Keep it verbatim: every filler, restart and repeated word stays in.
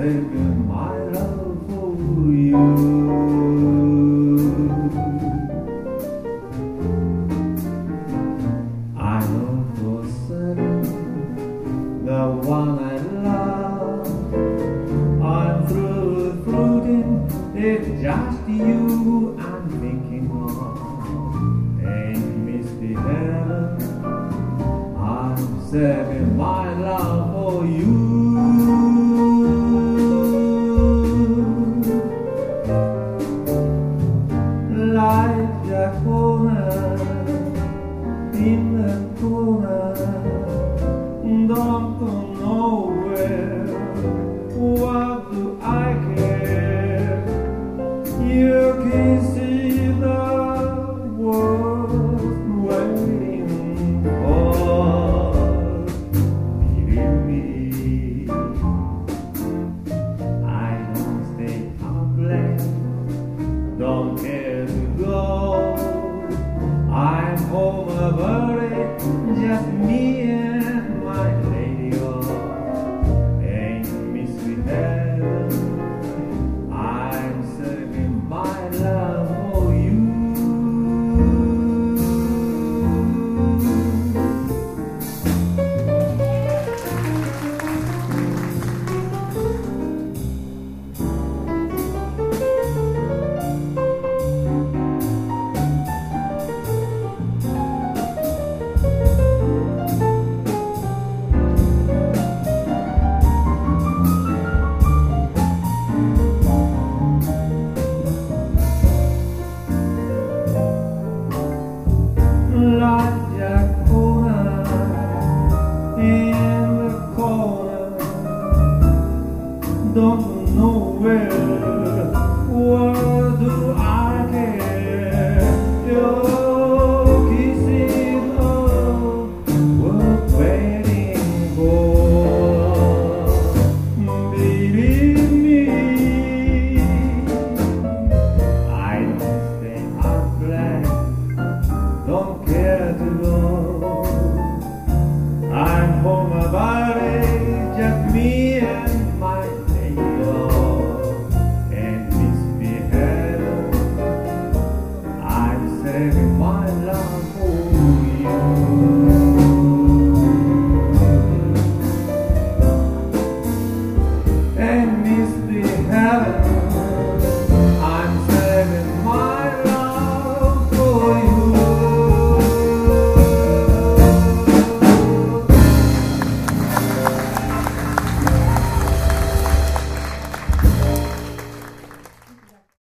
saving my love for you. I know for certain the one I love, I'm through with fruiting, it's just you I'm thinking of. Ain't misbehaving, I'm saving my love for you. Like the corner in the corner, don't go nowhere. What do I care? You can see the world waiting for. Believe me, I don't stay up late, don't care to go. I'm home early, just me and my lady. Oh, ain't misbehaving, I'm saving my love for you. Like the corner in the corner, don't go nowhere. What do I care? Your kisses are worth waiting for. Believe me, I don't stay up late, don't care to go. I'm home about it, just me and my lady. Oh, and misbehaving, I'm saving my love for you.